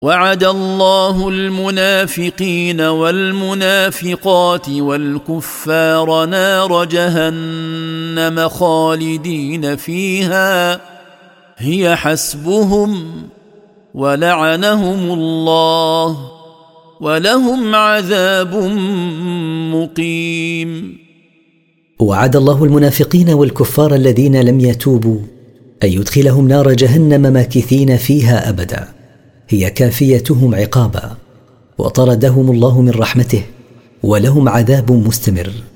وعد الله المنافقين والمنافقات والكفار نار جهنم خالدين فيها هي حسبهم ولعنهم الله ولهم عذاب مقيم. وعد الله المنافقين والكفار الذين لم يتوبوا أن يدخلهم نار جهنم ماكثين فيها أبدا، هي كافيتهم عقابا، وطردهم الله من رحمته ولهم عذاب مستمر.